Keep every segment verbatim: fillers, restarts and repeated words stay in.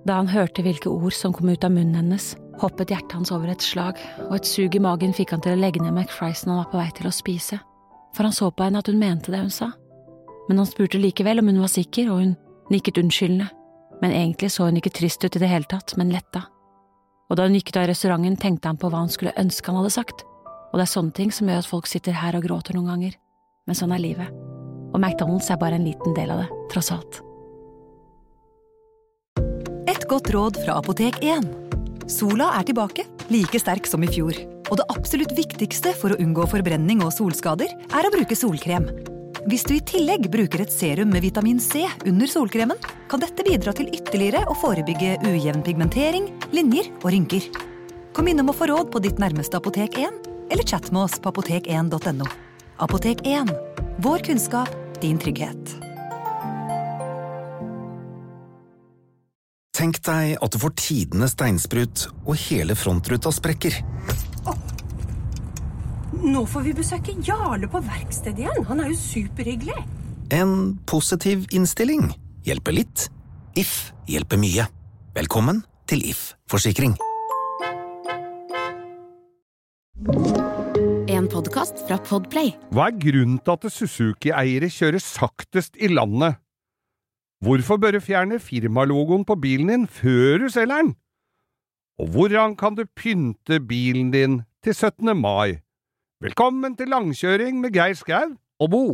Da han hørte hvilke ord som kom ut av munnen hennes, hoppet hjertet hans over et slag, og et sug i magen fikk han til å legge ned McFriesen han var på vei til å spise, for han så på henne at hun mente det hun sa. Men han spurte likevel om hun var sikker, og hun nikket unnskyldende, men egentlig så hun ikke trist ut i det hele tatt, men letta. Og da hun gikk ut av restauranten, tenkte han på hva han skulle ønske han hadde sagt, og det er sånne ting som gjør at folk sitter her og gråter noen ganger. Men sånn er livet, og McDonald's er bare en liten del av det, tross alt. Et godt råd fra Apotek én. Sola er tilbake, like sterk som i fjor. Og det absolutt viktigste for å unngå forbrenning og solskader er å bruke solkrem. Hvis du i tillegg bruker et serum med vitamin C under solkremen, kan dette bidra til ytterligere å forebygge ujevn pigmentering, linjer og rynker. Kom innom å få råd på ditt nærmeste Apotek én, eller chat med oss på apotek en punktum no. Apotek én. Vår kunnskap, din trygghet. Tenk deg at du får tidene steinsprut, og hele frontruta sprekker. Oh. Nå får vi besøke Jarle på verksted igjen. Han er jo superhyggelig. En positiv innstilling hjelper litt. If hjelper mye. Velkommen til If Forsikring. En podcast fra Podplay. Hva er grunnen til at Suzuki-eiere kjører saktest i landet? Hvorfor bør du fjerne firmalogoen på bilen din før du selger den? Og hvordan kan du pynte bilen din til syttende mai? Velkommen til langkjøring med Geir Skau og Bo.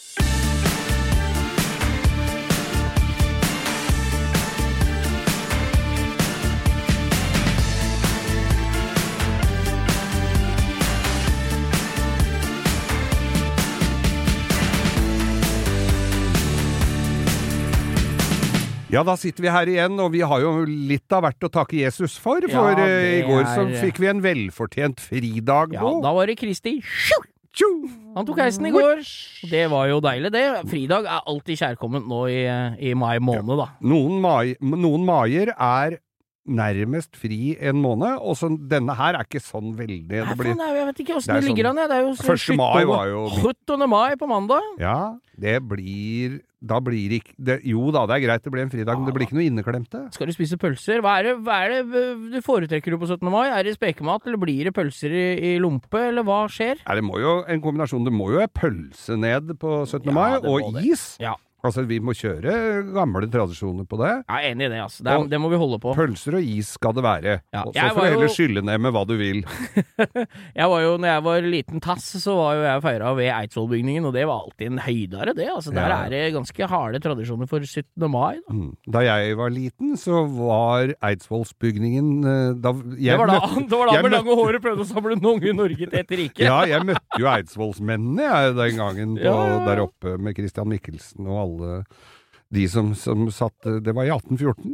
Ja, da sitter vi her igjen, og vi har jo litt av hvert å takke Jesus for, for ja, i går så fikk vi en velfortjent fridag. Ja, da var det Kristi. Han tok heisen i går. Det var jo deilig, det. Fridag er alltid kjærkomment nå i, i mai måned, da. Noen, mai, noen maier er nærmest fri en måned, og så denne her er ikke sånn veldig... Det blir, Nei, jeg vet ikke hvordan det, det ligger an, ja. Det er jo første mai var jo... syttende mai på mandag. Ja, det blir... Da blir det ikke... Det, jo da, det er greit, det blir en fridag, ja, men det blir ikke noe inneklemte. Skal du spise pølser? Hva er det, hva er det du foretrekker du på syttende mai? Er det spekemat, eller blir det pølser i, i lompe, eller hva skjer? Ja, det må jo en kombinasjon. Det må jo være pølse ned på syttende mai, ja, og is. Ja. Altså, vi må kjøre gamle tradisjoner på det. Jeg er enig i det, altså. Det, er, det må vi holde på. Pølser og is skal det være. Ja, og så får du heller jo... skylle ned med hva du vil. Jeg var jo, når jeg var liten tass, så var jo jeg feiret ved Eidsvollbygningen, og det var alltid en høydare, det. Altså, der ja. Er det ganske harde tradisjoner for syttende mai. Da, mm. da jeg var liten, så var Eidsvollsbygningen... Da, det var da, møtte, det var da med lange håret prøvde å samle noen unge i Norge til et rike. Ja, jeg møtte jo Eidsvollsmennene jeg, den gangen på, ja. Der oppe med Christian Mikkelsen og alle de som, som satt, det var i atten fjorten.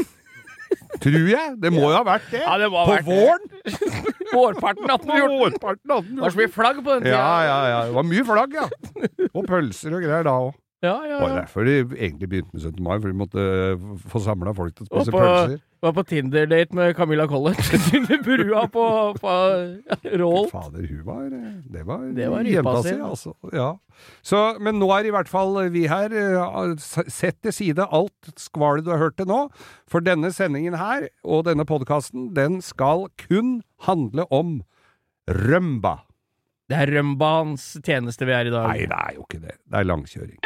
Tror jeg, det må jo ha vært det. Ja, det må ha på vært våren. Det. Vårparten atten fjorten. Vårparten atten fjorten. Det var så mye flagg på den tiden. Ja, ja, ja, det var mye flagg, ja. Og pølser og greier da også. Ja, ja, ja. Det var derfor de egentlig begynte med syttende mai, for de måtte få samlet folk til å spise på, pølser. Var på Tinder-date med Camilla Collett. Under brua på, på Rål. Fader, hun var, det var, det var jenta si, altså. Ja. Så, men nå er i hvert fall vi her, sett til side alt skvalet du har hørt til nå, for denne sendingen her, og denne podcasten, den skal kun handle om rømba. Det er rømbans tjeneste vi er i dag. Nei, det er jo ikke det. Det er langkjøring.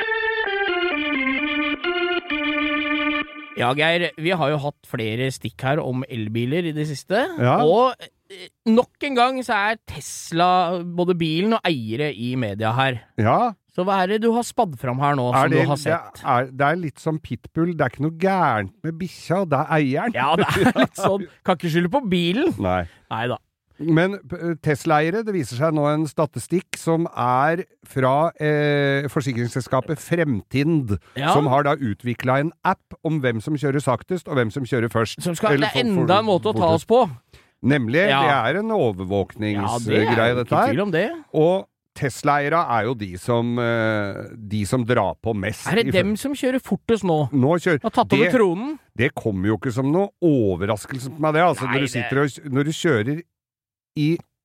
Ja, Geir, vi har jo hatt flere stikk her om elbiler i det siste, ja. Og nok en gang så er Tesla både bilen og eiere i media her. Ja. Så hva er det du har spadd fram her nå, som det, du har sett? Det er, det er litt som pitbull, det er ikke noe gærent med bikkja, det er eieren. Ja, det er litt sånn, kan ikke skylde på bilen. Nei. Neida. Men Tesla-eiere, det viser seg nå en statistikk som er fra eh, forsikringsselskapet Fremtind, ja. Som har da utviklet en app om hvem som kjører saktest og hvem som kjører først. Som skal, det er enda en måte å ta oss på. Nemlig, ja. Det er en overvåkningsgreie ja, dette her. Ikke tvil om det. Og Tesla-eiere er jo de som, de som drar på mest. Er det dem som kjører fortest nå? Nå kjører... Har tatt over tronen? Det kommer jo ikke som noe overraskelse på meg det, altså, Nei, når du sitter og, når du kjører i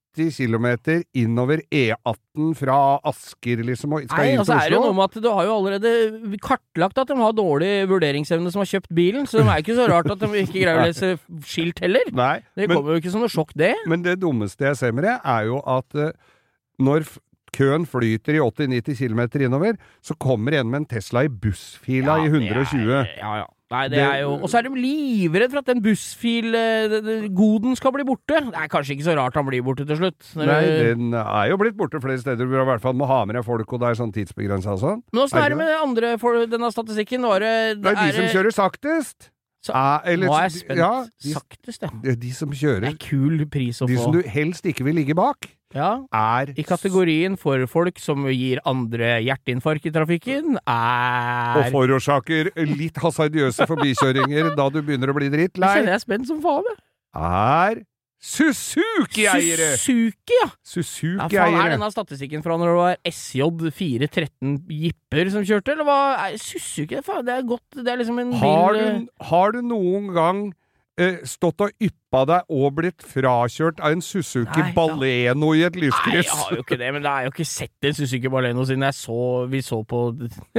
nitti kilometer innover E atten fra Asker, liksom, og skal Nei, inn altså til er det jo Oslo. noe med at du har jo allerede kartlagt at de har dårlig vurderingsevne som har kjøpt bilen, så det er ikke så rart at de ikke greier å lese skilt heller. Nei, Det men, kommer jo ikke som noe sjokk, det. men det dummeste jeg ser med det, er jo at uh, når f- køen flyter i åtti til nitti kilometer innover, så kommer en med en Tesla i bussfila i hundre og tjue. Det er, ja, ja. Nei, det, Det- er jo Og så er de livredd for at den bussfil-goden skal bli borte. Det er kanskje ikke så rart han blir borte til slutt. Når Nei, du- den er jo blitt borte flere steder, hvor du i hvert fall må ha med deg folk, og det er sånn tidsbegrenset og sånn. Men åssen Er er det det med andre for denne statistikken? Var det, Det er de som det- kjører saktest. Så- Er, eller, Nå er jeg spent. Ja, de, Saktest, ja. de, de som Det kjører. er kul pris å De få. som du helst ikke vil ligge bak, Ja. er I kategorien for folk som gir andre hjerteinfarkt i trafikken, og er forårsaker litt hasardiøse forbikjøringer da du begynner å bli Jeg drittlei, kjenner jeg er spent som faen, jeg. er Suzuki-eiere! Suzuki, ja! Ja, faen, er Suzuki-eiere. denne statistikken fra når det var S J fire tretten Jipper som kjørte, eller hva? Er Suzuki, faen, det er godt, det er liksom en bil Har du, har du noen gang eh, stått og yppa deg og blitt frakjørt av en Suzuki Nei, ja. Baleno i et Nei, jeg lyskryss? har jo ikke det, men jeg har jo ikke sett en Suzuki Baleno siden jeg så, vi så på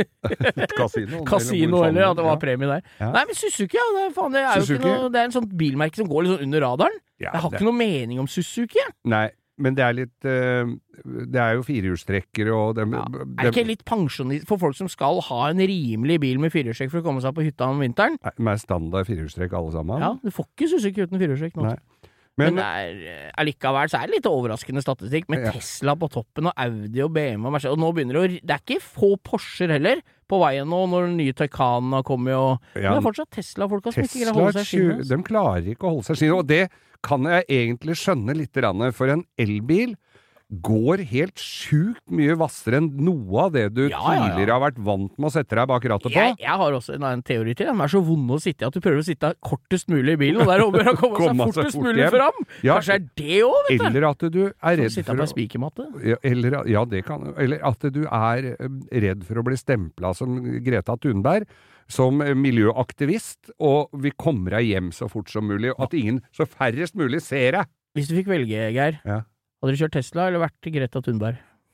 Kasino. Casino, eller at det var Ja. premie der. Ja. Nei, men Suzuki, ja, det er, faen, det er jo Suzuki. ikke noe, det er en sånn bilmerke som går litt sånn under radaren. Ja, Jeg har det- ikke noe mening om Suzuki, jeg. Nei, men det er litt eh, Det er jo firehjulstrekker og dem, Ja. dem- Er det ikke litt pensjonist for folk som skal ha en rimelig bil med firehjulstrekk for å komme seg på hytta om vinteren? Nei, de er standard firehjulstrekk alle sammen. Ja, du får ikke Suzuki uten firehjulstrekk nå. Nei. Men, Men, det er, allikevel så er det litt overraskende statistikk med Ja. Tesla på toppen og Audi og B M W og Mercedes. Og nå begynner det å Det er ikke få Porscher heller på veien nå når den nye Taycanen har kommet og Ja, Men det er fortsatt Tesla-folka som ikke greier å Tesla holde seg i skinnet. kjø- altså. de klarer ikke å holde seg i skinnet, og det kan jeg egentlig skjønne litt, grann, for en elbil går helt sjukt mye vassere enn noe av det du Ja, ja, ja. tidligere har vært vant med å sette deg bak rattet på. Jeg, jeg har også en, en teori til. De er så vonde å sitte i at du prøver å sitte kortest mulig i bilen, og der over å komme Komme seg seg fortest fort mulig hjem. fram. Ja, Kanskje er det òg, vet du. Eller at du er Som redd sitte for på å en spikermatte. ja, eller, ja, det kan Eller at du er eh, redd for å bli stempla som Greta Thunberg, som miljøaktivist, og vi kommer deg hjem så fort som mulig, og at ingen, så færrest mulig, ser deg. Hvis du fikk velge, Geir, Ja. hadde du kjørt Tesla eller vært Greta Thunberg?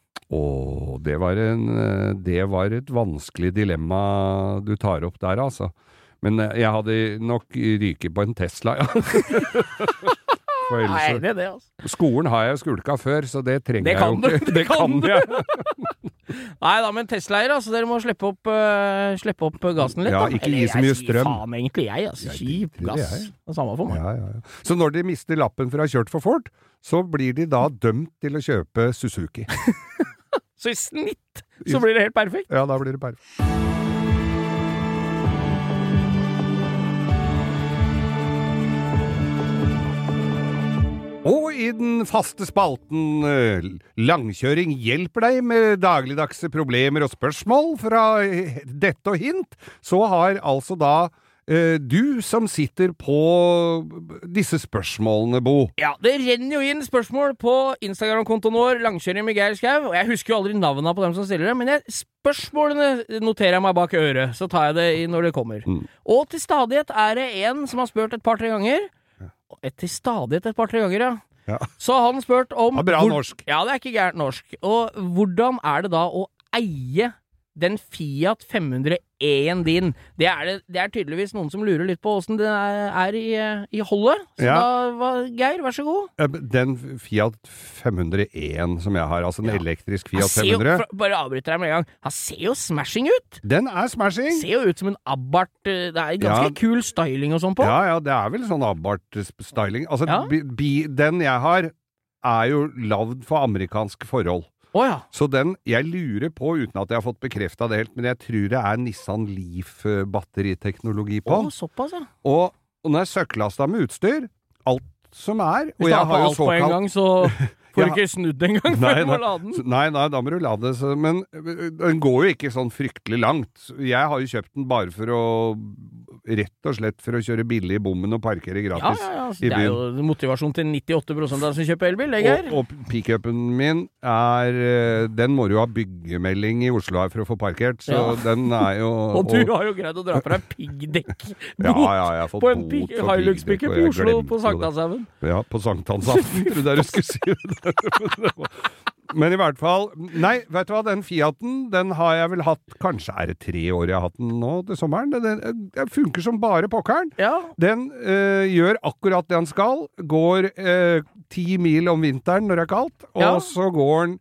Å, det var en eh, Det var et vanskelig dilemma du tar opp der, altså. Men eh, jeg hadde nok ryket på en Tesla, ja. For Jeg er ellers, enig i det, altså. så- skolen har jeg skulka før, så det trenger Det jeg kan jo du, ikke. det Det kan kan du. jeg. Nei da, men Tesla-eiere, altså, dere må slippe opp, uh, slippe opp gassen litt, Ja, da. ikke gi så mye strøm. Jeg sier faen egentlig jeg, altså. Jeg Gi driter i gass. det, jeg. Det er samme for meg. Ja, ja, ja. Så når de mister lappen for å ha kjørt for fort, så blir de da dømt til å kjøpe Suzuki. Så i snitt så blir det helt perfekt. Ja, da blir det perfekt. Og i den faste spalten eh, Langkjøring hjelper deg med dagligdagse problemer og spørsmål fra eh, dette og hint, så har altså da eh, du som sitter på disse spørsmålene, Bo. Ja, det renner jo inn spørsmål på Instagram-kontoen vår, Langkjøring med Geir Skau, og jeg husker jo aldri navnene på dem som stiller det, men jeg, spørsmålene noterer jeg meg bak øret, så tar jeg det i når det kommer. Mm. Og til stadighet er det en som har spurt et par-tre ganger, et til stadighet et par-tre ganger, ja. Ja. Så har han spurt om... Ja, bra hvor- norsk. Ja, det er ikke gærent norsk. Og hvordan er det da å eie den Fiat fem hundre E-en din? Det er, det, det er tydeligvis noen som lurer litt på hvordan det er, er i, i holdet. Så Ja. da, hva, Geir, vær så god. Eh, Den Fiat fem hundre E-en som jeg har, altså en Ja. elektrisk Han Fiat ser fem jo, hundre, fra- bare avbryter deg med en gang. Han ser jo smashing ut! den er smashing. Ser jo ut som en Abarth. eh, Det er ganske Ja. kul styling og sånn på. Ja, ja, det er vel sånn Abarth-styling. Altså, Ja. bi, bi, den jeg har, er jo lagd for amerikanske forhold. Å ja. Så den, jeg lurer på, uten at jeg har fått bekreftet det helt, men jeg tror det er Nissan Leaf-batteriteknologi på. Å, såpass, ja. Og, og når jeg søkklasta med utstyr, alt som er, og Hvis du jeg har på har jo alt på en såkalt gang, så får du Ja. ikke snudd engang Nei, før du må nei. lade den. Så- Nei, nei, da må du la det. Så, men øh, den går jo ikke sånn fryktelig langt. Jeg har jo kjøpt den bare for å rett og slett for å kjøre billig i bommen og parkere Ja, gratis ja, ja. i Det er byen. jo motivasjon til nittiåtte prosent av de som kjøper elbil, det, Geir. Og, og pick-upen min er eh, den må du ha byggemelding i Oslo her for å få parkert, så Ja. den er jo Og du har jo greid å dra på deg piggdekk Ja, ja, jeg har fått på en bot pig- for Hilux-pickup piggdekk, og i jeg Oslo glemte på jo det. Sankthanshaugen. Ja, på sankthansaften, tror jeg du skulle si. Men i hvert fall, nei, vet du hva, den Fiaten, den har jeg vel hatt, kanskje er det tre år jeg har hatt den nå til sommeren, den, den, den funker som bare pokkeren. Ja. Den øh, gjør akkurat det han skal, går øh, ti mil om vinteren når det er kaldt, og Ja. så går den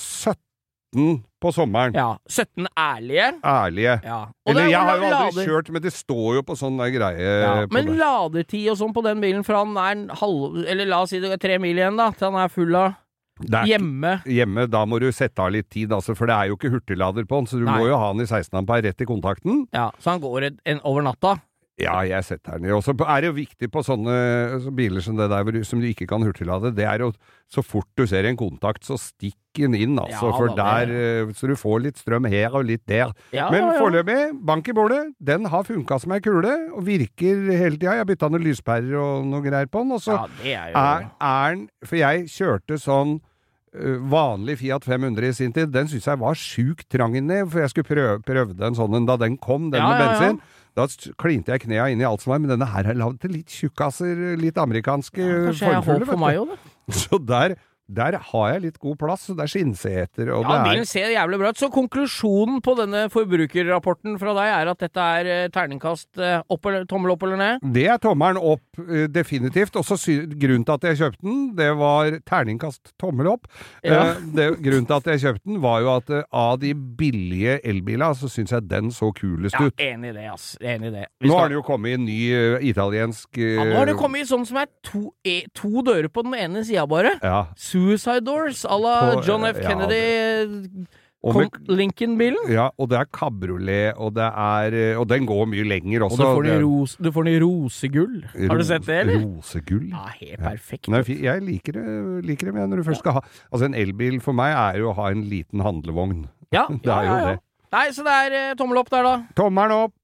sytten på sommeren. ja. sytten ærlige. Ærlige. Ja. Og Eller det er jeg har jo aldri lader- kjørt, men det står jo på sånn der greie Ja, på men det. ladetid og sånn på den bilen fra han er en halv... Eller la oss si det er tre mil igjen, da, til han er full av Det er hjemme. Hjemme, da må du sette av litt tid, altså, for det er jo ikke hurtiglader på den, så du Nei. må jo ha den i seksten ampere rett i kontakten. Ja, så han går en, en over natta. Ja, jeg setter den i. Og så er det jo viktig på sånne så biler som det der, hvor du- som du ikke kan hurtiglade, det er jo så fort du ser en kontakt, så stikk den inn, altså, Ja, for da, der, eh, så du får litt strøm her og litt der. Ja, Men ja, ja. foreløpig, bank i bordet, den har funka som ei kule, og virker hele tida. Jeg har bytta noen lyspærer og noe greier på den, og så Ja, det er jo er, er den, for jeg kjørte sånn uh, vanlig Fiat fem hundre i sin tid, den synes jeg var sjukt trang inni, for jeg skulle prøve, prøvde en sånn en da den kom, den Ja, med ja, ja. bensin. Da st- klinte jeg knea inn i alt som var, men denne her er lavet til litt tjukkaser, litt amerikanske Kanskje jeg har håp for meg òg, da. Så der, der har jeg litt god plass, og det er skinnseter, og Ja, det bilen er ser jævlig bra ut. Så konklusjonen på denne forbrukerrapporten fra deg er at dette er eh, terningkast eh, opp eller tommel opp eller ned? det er tommelen opp, eh, definitivt. Og så sy- grunnen til at jeg kjøpte den, det var terningkast tommel opp. Ja. Eh, det, grunnen til at jeg kjøpte den, var jo at eh, av de billige elbiler, så syns jeg den så kulest Ja, ut. enig i det, ass. Enig i det. Vi Nå skal- har den jo kommet i en ny eh, italiensk eh, ja, nå har det kommet i sånn som er to, e, to dører på den ene sida bare. ja, Suicide Doors à la På, John F. ja, Kennedy og, Con- med, Lincoln-bilen. ja, og det er kabriolet, og det er eh, Og den går mye lenger Og også. du får den i Det- ros, du får den i rosegull. Har du sett det, eller? Rosegull. Ja, helt Ja. perfekt. Nei, fi- jeg liker det, liker det men når du først skal ha Altså, en elbil for meg er jo å ha en liten handlevogn. Ja, Det ja, er jo ja, ja. det. Nei, så det er eh, tommel opp der, da. Tommelen opp!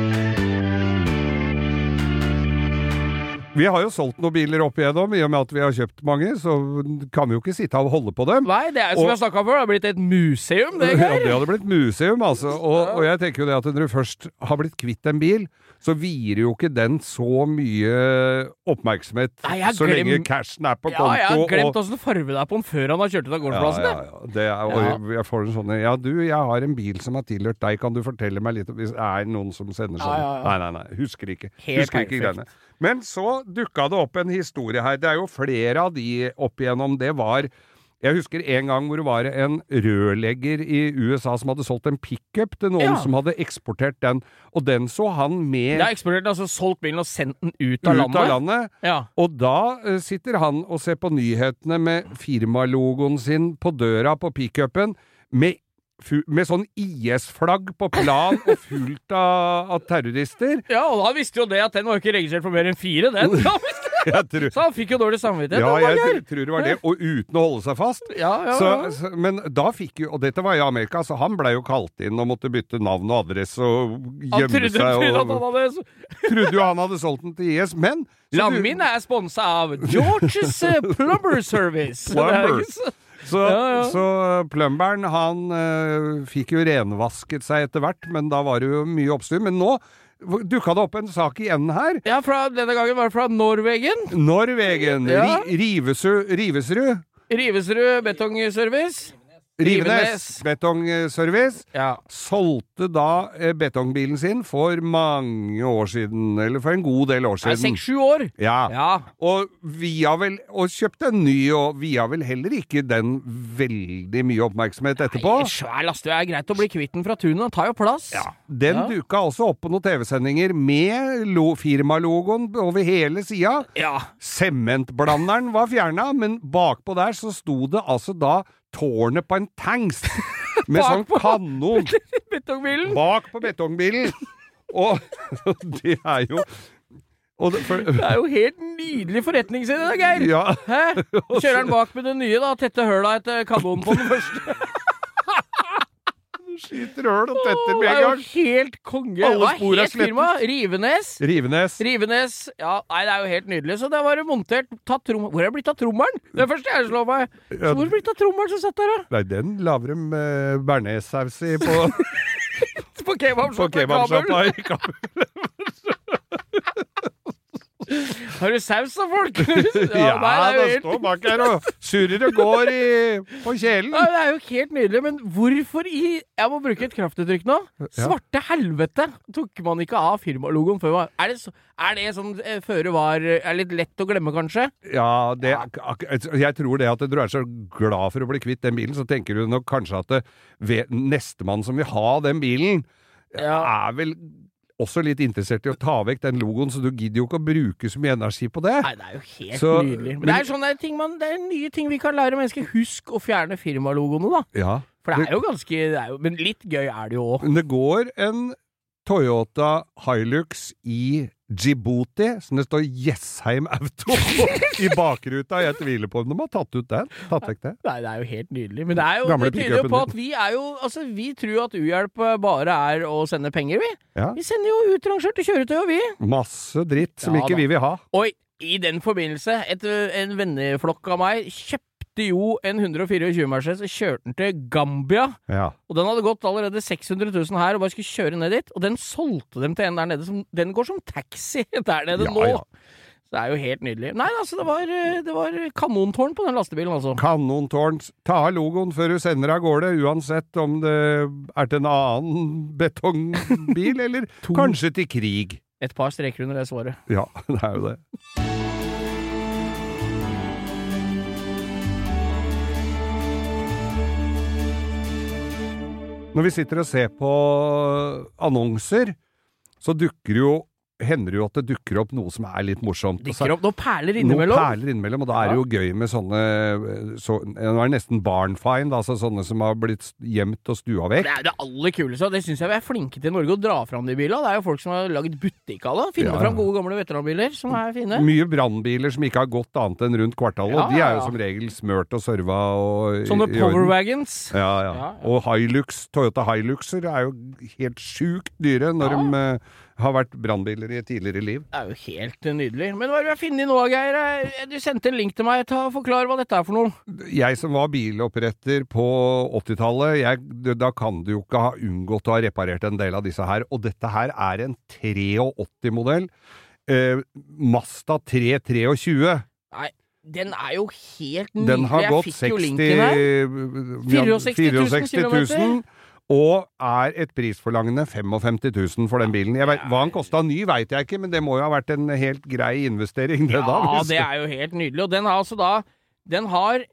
Vi har jo solgt noen biler opp igjennom, i og med at vi har kjøpt mange, så kan vi jo ikke sitte og holde på dem. Nei, det er jo som Og- jeg snakka før, det har blitt et museum, det, Ja, Geir. det hadde blitt museum, altså. Og, og jeg tenker jo det at når du først har blitt kvitt en bil, så vier jo ikke den så mye oppmerksomhet Nei, jeg så glem- lenge cashen er på Ja, konto. jeg har glemt og- åssen farve det er på den før han har kjørt ut av ja, gårdsplassen. ja, ja. Det er, og Ja. jeg får en sånn Ja, du, jeg har en bil som har tilhørt deg, kan du fortelle meg litt om hvis det er noen som sender sånn? Ja, ja, ja. Nei, nei, nei, husker ikke. Helt husker ikke perfekt. greiene. Men så dukka det opp en historie her. Det er jo flere av de opp igjennom. Det var Jeg husker en gang hvor det var en rørlegger i U S A som hadde solgt en pickup til noen Ja. som hadde eksportert den, og den så han med Jeg har eksportert, altså solgt bilen og sendt den ut av ut landet. av landet. Ja. Og da eh, sitter han og ser på nyhetene med firmalogoen sin på døra på pickupen, med, fu- med sånn I S-flagg på plan og fullt av, av terrorister. ja, og han visste jo det at den var ikke registrert for mer enn fire, den. Ja, visst. Jeg tror, Så han fikk jo dårlig samvittighet. ja, han, jeg Geir. tr- tror det var det, og uten å holde seg fast. Ja, ja, Så, ja. så, men da fikk jo, og dette var i Amerika, så han blei jo kalt inn og måtte bytte navn og adresse og Han gjemme trodde, seg. trodde at han Og, hadde trodde jo han hadde solgt den til I S, men så Lammen du- min er sponsa av Georges eh, Plumber Service. Det er Plumber. ikke så- Så, Ja, ja. så plumberen, han øh, fikk jo renvasket seg etter hvert, men da var det jo mye oppstyr. Men nå dukka det opp en sak igjen her. Ja, fra, denne gangen var det fra Norwegen. Norwegen. Ja. Ri, Rivesrud, Rivesrud. Rivesrud Betongservice. Rivenes Betongservice Ja. solgte da eh, betongbilen sin for mange år siden, eller for en god del år Det er siden. seks-sju år. Ja. Ja. Og vi har vel, og kjøpte en ny, og vi har vel heller ikke den veldig mye oppmerksomhet etterpå. Nei, svær lastebil er greit å bli kvitt den fra tunet. Den tar jo plass. Ja, den Ja. dukka også opp på noen T V-sendinger med lo- firmalogoen over hele sida. Ja. Sementblanderen var fjerna, men bakpå der så sto det altså da tårnet på en tanks med sånn Bakpå? kanon Betongbilen. bak på betongbilen. Og det er jo og det, for, Det er jo helt nydelig forretningsidé, Geir. ja, Hæ? Kjører den bak med det nye, da. Tette høla etter kanonen på den første. Skyter høl og tetter med Det en er jo gang. helt konge. Alle Hva spor er het firma? Rivenes? Rivenes. Rivenes. Ja, nei, det er jo helt nydelig. Så det var det montert. Tatt trom... Hvor er det blitt av trommeren? Det er det første jeg slår meg. Så hvor er det blitt av trommeren som satt der, da? Nei, den laver de uh, bearnéssaus i på, På på kebabshoppa i Kabul. kebabshoppa i Kabul. Har du saus da, folk? Ja, nei, det er jo det helt... står bak her og surrer og går i, på kjelen. Ja, det er jo helt nydelig, men hvorfor i... Jeg må bruke et kraftuttrykk nå. Svarte helvete tok man ikke av firmalogoen før. Er det, så, er det sånn eh, føre var er litt lett å glemme, kanskje? Ja, det, ak- jeg tror det at du er så glad for å bli kvitt den bilen, så tenker du nok kanskje at det, ved, nestemann som vil ha den bilen, Ja. er vel også litt interessert i å ta vekk den logoen, så du gidder jo ikke å bruke så mye energi på det. Nei, det er jo helt Så- nydelig. Men, men- det er sånne ting man, det er nye ting vi kan lære mennesker. Husk å fjerne firmalogoene, da. Ja. For det er jo ganske det er jo, Men litt gøy er det jo òg. Men det går en Toyota Hilux i Djibouti, som det står Jessheim Auto i bakruta. Jeg tviler på om de har tatt ut den. Tatt vekk det. Nei, det er jo helt nydelig. Men det er jo Gamle det tyder jo pickupen på din. at vi er jo Altså, vi tror jo at uhjelp bare er å sende penger, vi. Ja. Vi sender jo utrangerte kjøretøy, og vi. Masse dritt som Ja, ikke da. vi vil ha. Og i den forbindelse, et, en venneflokk av meg kjøpte jo en hundre fireogtjue Mercedes og kjørte den til Gambia. Ja. Og den hadde gått allerede seks hundre tusen her og bare skulle kjøre ned dit. Og den solgte dem til en der nede. Som, den går som taxi der nede Ja, nå. ja. Så det er jo helt nydelig. Nei, altså, det var, det var kanontårn på den lastebilen, altså. Kanontårn. Ta av logoen før du sender av gårde, uansett om det er til en annen betongbil, eller To. kanskje til krig. Et par streker under det svaret. Ja, det er jo det. Når vi sitter og ser på annonser, så dukker jo hender det jo at det dukker opp noe som er litt morsomt. Og så- Dykker opp noen perler innimellom. Noen perler innimellom, og da er det jo gøy med sånne så, nå er det nesten barnfind, altså sånne som har blitt gjemt og stua vekk. Det er det aller kuleste, og det synes jeg vi er flinke til i Norge å dra fram de bilene. Det er jo folk som har laget butikk av det. Finne Ja, ja. fram gode gamle veteranbiler som er fine. Mye brannbiler som ikke har gått annet enn rundt kvartalet, Ja, og de er jo ja. som regel smørt og serva og Sånne i- i orden. power wagons. Ja, ja. Ja, ja. Og Hilux, Toyota Hiluxer er jo helt sjukt dyre når Ja. de eh, har vært brannbiler i tidligere liv. Det er jo helt nydelig. Men hva er det vi har funnet nå, Geir? Du sendte en link til meg. Ta og Forklar hva dette er for noe. Jeg som var biloppretter på åttitallet, jeg, da kan du jo ikke ha unngått å ha reparert en del av disse her. Og dette her er en treogåtti-modell. Eh, Mazda tre tjuetre. Nei, den er jo helt nydelig. Den har Jeg gått fikk jo seksti linken her. fireogseksti fireogseksti tusen tusen, og er et prisforlangende femtifem tusen for den bilen. Jeg vet, hva den kostet ny vet jeg ikke, men det må jo ha vært en helt grei investering det da. Ja, hvis- det er jo helt nydelig. Og den har altså da Den har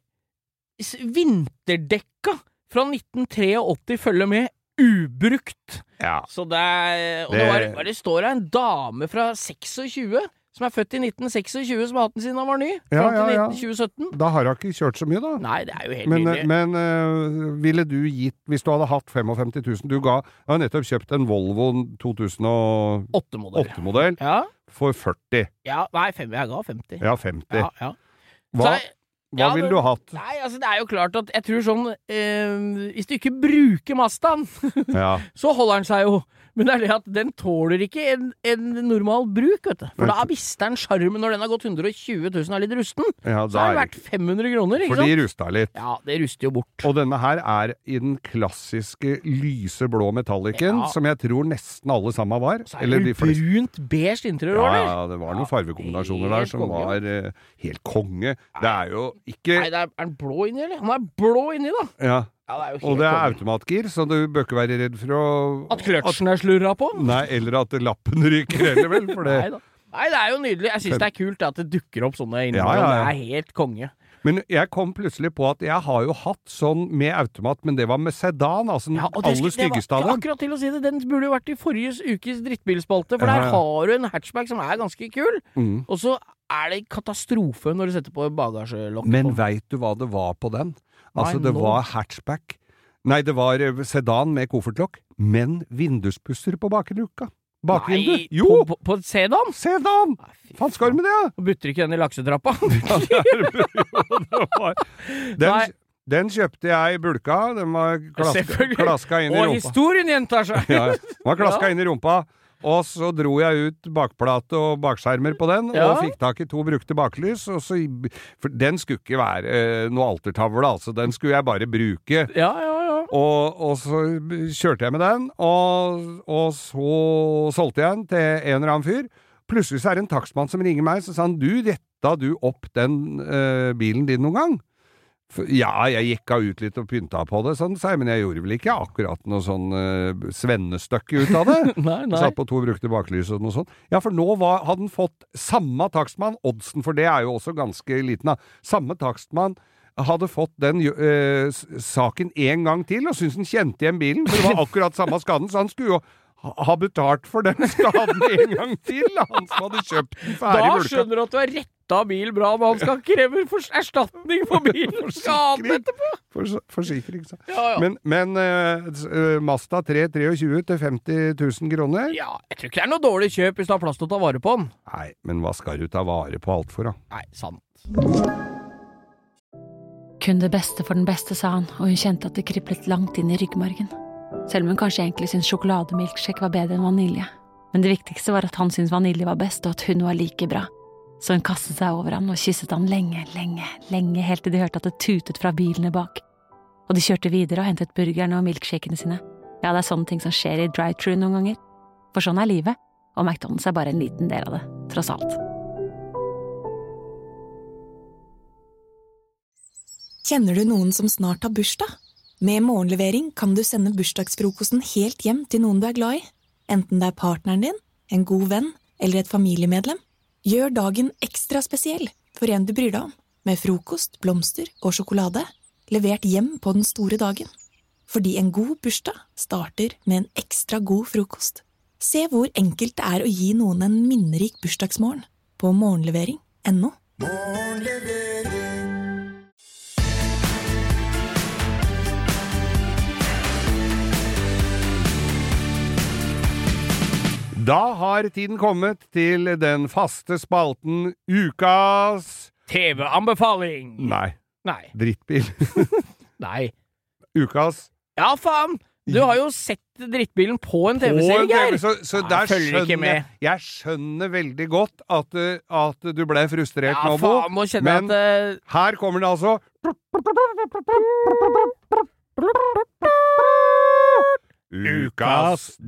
s- vinterdekka fra nitten åttitre følger med ubrukt. Ja. Så det er Og det, Det- var, det står her en dame fra tjueseks som er født i nitten tjueseks, som har hatt den siden han var ny. Ja, Fram til ja, ja. nitten tjuesøtten. Da har hun ikke kjørt så mye, da. Nei, det er jo helt Men, nydelig. men øh, ville du gitt, hvis du hadde hatt femtifem tusen, du ga, jeg har nettopp kjøpt en Volvo to tusen og Åtte-modell. åtte-modell Ja. for førti. ja. Nei, fem, jeg ga femti. Ja, femti. Ja, ja. Hva, Så jeg- hva ja, ville men- du hatt? Nei, altså det er jo klart at jeg tror sånn eh, Hvis du ikke bruker Mazdaen, Ja. så holder den seg jo. Men det er det at den tåler ikke en, en normal bruk, vet du. For da mister den sjarmen når den har gått hundre og tjue tusen og er litt rusten. Ja, Så da er er det verdt fem hundre kroner, ikke For de sant? rusta litt. Ja, det ruster jo bort. Og denne her er i den klassiske lyse blå metallicen, Ja. som jeg tror nesten alle sammen var. Så er Eller de det fleste. brunt beige interiør, Ja, eller? ja, det var noen Ja, farvekombinasjoner der helt som konge. var eh, helt konge. Det er jo ikke Nei, det er, er den blå inni, eller? Han er blå inni, da. Ja. Ja, det er jo helt Og det er konge. automatgir, så du bør ikke være redd for å At kløtsjen er slurra på? Nei, eller at lappen ryker heller, vel, for det. Nei da. Nei, det er jo nydelig. Jeg syns det er kult at det dukker opp sånne innimellom. Ja, ja, ja. Det er helt konge. Men jeg kom plutselig på at jeg har jo hatt sånn med automat, men det var med sedan, altså den Ja, og det aller skulle- det var- styggeste av ja, dem. akkurat til å si det. Den burde jo vært i forrige ukes drittbilspalte, for Ja, der ja. har du en hatchback som er ganske kul. Mm. Og så er det katastrofe når du setter på bagasjelokk. Men på. veit du hva det var på den? Altså, Nei, det nå. var hatchback. Nei, det var eh, sedan med koffertlokk, men vinduspusser på bakluka. Bakvindu. Nei, Jo! På, på, på sedan? Sedan! Nei, fy Faen skal du med det? Og butter ikke den i laksetrappa? Ja, det var- den, Nei. Den kjøpte jeg i bulka, den var klaska, Selvfølgelig. klaska inn i Og rumpa. historien gjentar seg! Ja, den var klaska Ja. inn i rumpa. Og så dro jeg ut bakplate og bakskjermer på den, Ja. og fikk tak i to brukte baklys, og så, for den skulle ikke være eh, noe altertavle, altså, den skulle jeg bare bruke. Ja, ja, ja. Og, og så kjørte jeg med den, og, og så solgte jeg den til en eller annen fyr. Plutselig så er det en takstmann som ringer meg, så sa han, du, retta du opp den eh, bilen din noen gang? For, ja, jeg gikka ut litt og pynta på det, sånn, sa jeg, men jeg gjorde vel ikke akkurat noe sånn uh, svennestøkke ut av det. Nei, nei. Satt på to brukte baklys og noe sånt. Ja, for nå var, hadde den fått samme takstmann, oddsen for det er jo også ganske liten, da. Samme takstmann hadde fått den uh, saken en gang til, og syntes den kjente igjen bilen, for det var akkurat samme skaden, så han skulle jo ha betalt for den skaden en gang til, han som hadde kjøpt den ferdig Da bulka. skjønner du at du har retta bil bra, men han skal kreve for erstatning for bilen. Skaden etterpå! For, forsikring, så. Ja, ja. Men, men uh, Mazda tre tjuetre til femti tusen kroner? Ja, jeg tror ikke det er noe dårlig kjøp hvis du har plass til å ta vare på den. Nei, men hva skal du ta vare på alt for, da? Nei, sant. Kun det beste for den beste, sa han, og hun kjente at det kriblet langt inn i ryggmargen. Selv om hun kanskje egentlig syntes sjokolademilkshake var bedre enn vanilje. Men det viktigste var at han syntes vanilje var best, og at hun var like bra. Så hun kastet seg over han og kysset han lenge, lenge, lenge, helt til de hørte at det tutet fra bilene bak. Og de kjørte videre og hentet burgerne og milkshakene sine. Ja, det er sånne ting som skjer i drive-thru noen ganger. For sånn er livet, og McDonald's er bare en liten del av det, tross alt. Kjenner du noen som snart har bursdag? Med morgenlevering kan du sende bursdagsfrokosten helt hjem til noen du er glad i. Enten det er partneren din, en god venn eller et familiemedlem. Gjør dagen ekstra spesiell for en du bryr deg om, med frokost, blomster og sjokolade, levert hjem på den store dagen. Fordi en god bursdag starter med en ekstra god frokost. Se hvor enkelt det er å gi noen en minnerik bursdagsmorgen på morgenlevering punktum no. Da har tiden kommet til den faste spalten Ukas T V-anbefaling! Nei, Nei. drittbil. Nei. Ukas Ja, faen! Du har jo sett drittbilen på en T V-serie, På en Geir! T V, så, så Nei, der følger ikke skjønner med. jeg, jeg skjønner veldig godt at, uh, at du ble frustrert Ja, nå, Bo. faen, må kjenne Men at uh, her kommer det altså Ukas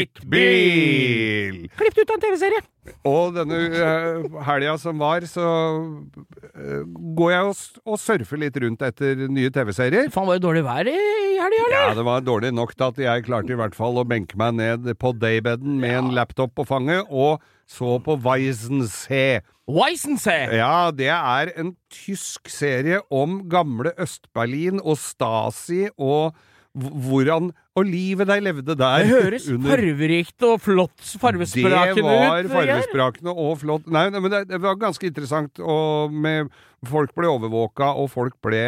drittbil! Klipp ut av en T V-serie! Og denne uh, helga som var, så uh, går jeg og, og surfer litt rundt etter nye T V-serier. Faen, var det dårlig vær i helga, eller? Ja, det var dårlig nok til at jeg klarte i hvert fall å benke meg ned på daybeden med en laptop på fanget, og så på Weissensee. Weissensee! Ja, det er en tysk serie om gamle Øst-Berlin og Stasi og hvordan og livet de levde der. Det høres under- farverikt og flott farvesprakende ut. Det var Geir. farvesprakende og flott. Nei, nei, men det, det var ganske interessant, og med folk ble overvåka, og folk ble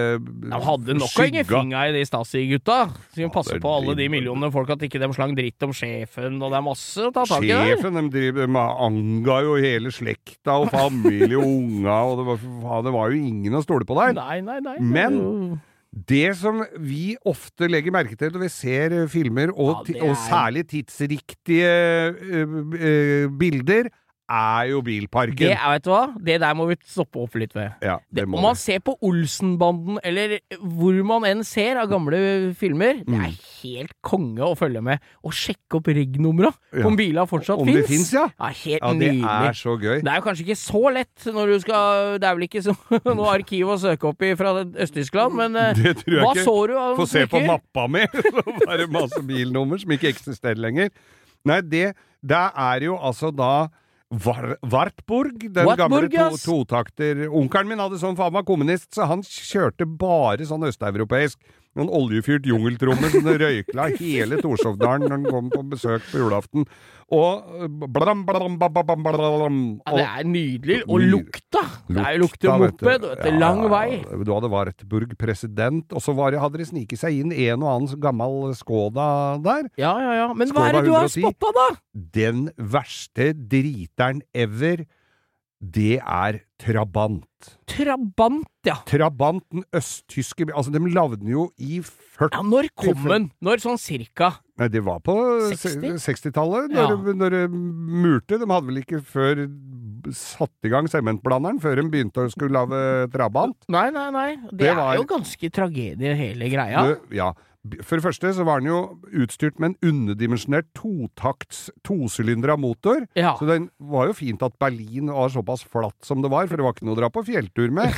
De hadde nok å henge finga i de Stasi-gutta. Så vi må passe det på alle de driver- millionene folk at ikke de slang dritt om sjefen, og det er masse å ta tak i der. Sjefen, de driver med anga jo hele slekta og familie og unga, og det var, faen, det var jo ingen å stole på der. Nei, nei, nei. Men- det er jo- Det som vi ofte legger merke til når vi ser eh, filmer, og, Ja, det ti- og er- særlig tidsriktige eh, eh, bilder, er jo bilparken. Det er, vet du hva? Det der må vi stoppe opp litt ved. ja, det Det, må om man vi. ser på Olsenbanden, eller hvor man enn ser av gamle filmer, det er helt konge å følge med og sjekke opp reg-numra. Ja. Om biler fortsatt Om det finnes. finnes, ja. Ja, helt Ja, det nydelig. er så gøy. Det er jo kanskje ikke så lett når du skal Det er vel ikke så, noe arkiv å søke opp i fra Øst-Tyskland, men eh, Det tror jeg hva ikke. så du av Få se på smykker? mappa mi, så var det masse bilnummer som ikke eksisterer lenger. Nei, det, det er jo altså da Var, Wartburg, den Wartburg, gamle yes. to, totakter. Onkelen min hadde sånn, for han var kommunist, så han kjørte bare sånn østeuropeisk. Noen oljefyrt jungeltrommer som det røykla hele Torshovdalen når han kom på besøk på julaften. Og blam, blam, blam, blam, blam, Ja, det er nydelig. Og lukta! Det er jo lukter Lukta, vet du. moped, og etter lang vei. Du hadde Wartburg president, og så var det, hadde de sniket seg inn en og annen gammel Skoda der. Ja, ja, ja. Men hva Skoda er det du har hundre og ti. spotta, da? Den verste driteren ever, det er Trabant. Trabant, ja. Trabant, den østtyske, altså de lavde den jo i førti... Ja, når kom den? Når sånn cirka? Nei, det var på seksti? sekstitallet, når, Ja. når de murte. De hadde vel ikke før satt i gang sementblanderen, før de begynte å skulle lave Trabant. Nei, nei, nei. Det, Det var- er jo ganske tragedie, hele greia. Det- Ja. For det første så var den jo utstyrt med en underdimensjonert totakts tosylindra motor. Ja. Så den var jo fint at Berlin var såpass flatt som det var, for det var ikke noe å dra på fjelltur med.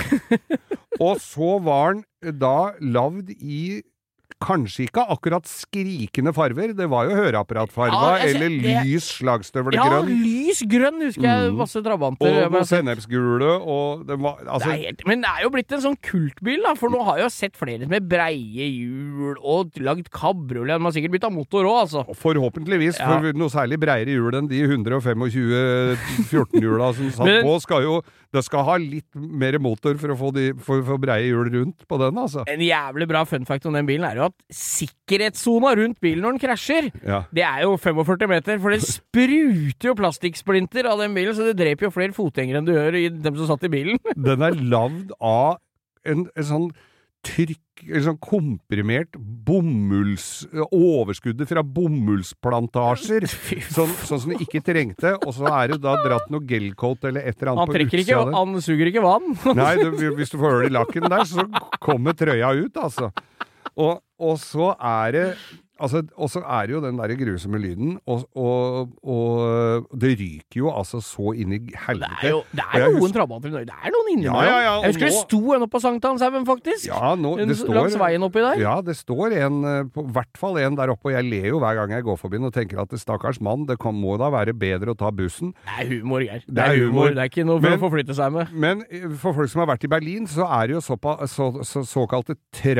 Og så var den da lavd i kanskje ikke akkurat skrikende farver, det var jo høreapparatfarva, Ja, jeg ser- eller det- lys slagstøvlegrønn. Ja, lys grønn, husker jeg, Mm. masse Trabanter. Og noe sennepsgule, og den var, altså, Det er helt, men det er jo blitt en sånn kultbil, da, for nå har jeg jo sett flere med breie hjul og lagd kabriolet. Man har sikkert bytta motor òg, altså. forhåpentligvis, Ja. for noe særlig breiere hjul enn de one hundre tjuefem fjorten-hjula som satt Men- på, skal jo, det skal ha litt mer motor for å få, de, for, for breie hjul rundt på den, altså. En jævlig bra fun fact om den bilen er jo at sikkerhetssona rundt bilen når den krasjer, Ja. det er jo førtifem meter, for det spruter jo plastikksplinter av den bilen, så det dreper jo flere fotgjengere enn du gjør i dem som satt i bilen. Den er lavd av en, en sånn trykk, en sånn komprimert bomulls, overskuddet fra bomullsplantasjer, sånn, sånn som det ikke trengte, og så er det da dratt noe gelcoat eller et eller annet Han på trekker ikke, utsida. han suger ikke vann. Nei, det, hvis du får hull i lakken der, så kommer trøya ut, altså. Og, og så er det altså, og så er det jo den der grusomme lyden, og, og, og det ryker jo altså så inn i Det helvete. er jo det Og er jeg noen husker- trabanter i Norge. Det er noen inni Ja, meg. ja, ja, og jeg husker det nå- sto en oppe på Sankthanshaugen, faktisk. Ja, nå, En det s- står, langs veien oppi der. Ja, det står en, eh, på hvert fall en der oppe, og jeg ler jo hver gang jeg går forbi den og tenker at det stakkars mann, det kan, må da være bedre å ta bussen. Det er humor, Geir. Det, Det er er humor. humor. Det er ikke noe for Men- å forflytte seg med. Men eh, for folk som har vært i Berlin, så er det jo såpa, så, så, såkalte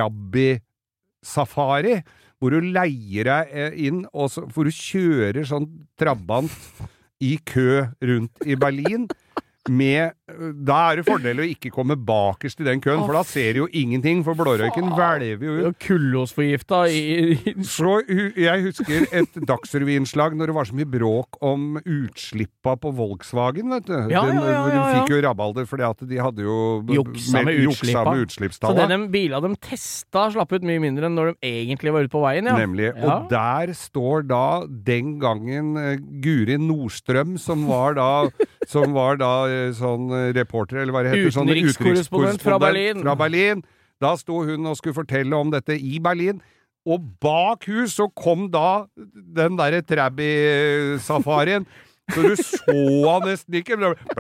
Trabi-safari, hvor du leier deg eh, inn, og så, hvor du kjører sånn Trabant i kø rundt i Berlin, med, da er det fordel å ikke komme bakerst i den køen, for da ser du jo ingenting, for blårøyken hvelver jo ut. Kullosforgifta i, i Så hu- jeg husker et Dagsrevy-innslag når det var så mye bråk om utslippa på Volkswagen, vet du. Ja, Den, ja, ja, ja, De ja. fikk jo rabalder fordi at de hadde jo Juksa med juksa utslippa. med Så utslippstallet. det de bilene de testa, slapp ut mye mindre enn når de egentlig var ute på veien, ja. Nemlig. Ja. Og der står da den gangen eh, Guri Nordstrøm, som var da, som var da eh, sånn eh, reporter, eller hva det heter, sånn Utenrikskorrespondent fra Berlin. fra Berlin. Da sto hun og skulle fortelle om dette i Berlin. Og bak hus så kom da den derre Trabi-safarien. Så du så han nesten ikke.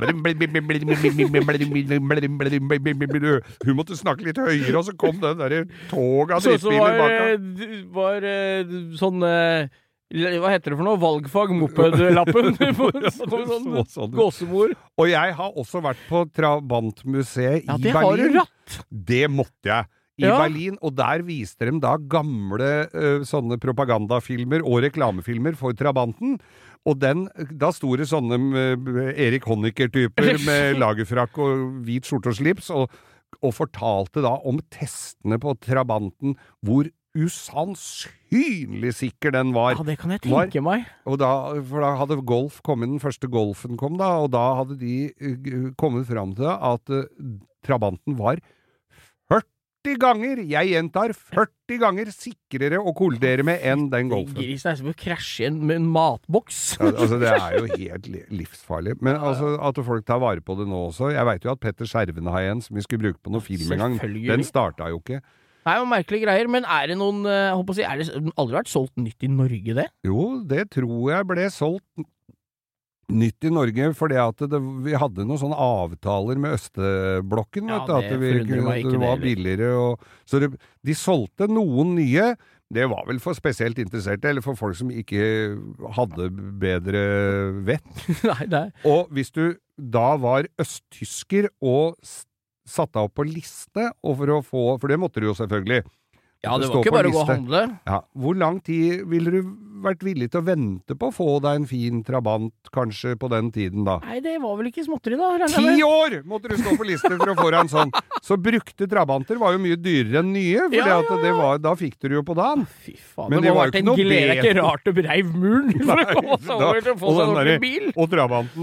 Hun måtte snakke litt høyere, og så kom den derre toga Så som drittbiler var, bak ham. eh, var eh, sånn eh, hva heter det for noe? Valgfag mopedlappen. sånn, sånn sånn. gåsemor. Og jeg har også vært på Trabantmuseet Ja, i det har du Berlin. ratt. Det måtte jeg. I Ja. Berlin, og der viste de da gamle eh, sånne propagandafilmer og reklamefilmer for Trabanten. Og den, da sto det sånne eh, Erik Honecker-typer med lagerfrakk og hvit skjorte og slips, og, og fortalte da om testene på Trabanten, hvor usannsynlig sikker den var. Ja, det kan jeg Var- tenke meg. Og da, for da hadde Golf kommet, den første Golfen kom da, og da hadde de uh, kommet fram til at uh, Trabanten var førti ganger, jeg gjentar førti ganger sikrere å kollidere med enn den Golfen. Grisen er som å krasje inn med en matboks. Ja, altså det er jo helt li- livsfarlig. Men altså at folk tar vare på det nå også. Jeg vet jo at Petter Skjervenhaien, som vi skulle bruke på noen film en gang, Selvfølgelig. den starta jo ikke. Det er jo merkelige greier, men er det noen eh, jeg håper å si, er det aldri vært solgt nytt i Norge, det? Jo, det tror jeg ble solgt nytt i Norge, fordi at det, vi hadde noen sånne avtaler med Østeblokken, Ja, vet du, at det vi, forundrer meg ikke det det var heller. billigere, og, så det, de solgte noen nye. Det var vel for spesielt interesserte, eller for folk som ikke hadde bedre vett. Nei, det er Og hvis du da var østtysker og s- satt deg opp på liste, og for å få, for det måtte du jo selvfølgelig. Ja, Det det står var ikke på bare å gå og liste. handle. Ja, hvor lang tid ville du vært villig til å vente på å få deg en fin Trabant, kanskje på den tiden da? Nei, det var vel ikke småtteri, da. regner jeg Ti med. år måtte du stå på liste for å få deg en sånn. Så brukte Trabanter var jo mye dyrere enn nye, for Ja, ja, det var, da fikk du det jo på dagen. Fy faen, Men det det må var ha jo vært ikke en noe glede. Det er ikke bedre. rart det breiv muren for å komme seg Da- over til å få og seg en den ordentlig derre- bil. Og Trabanten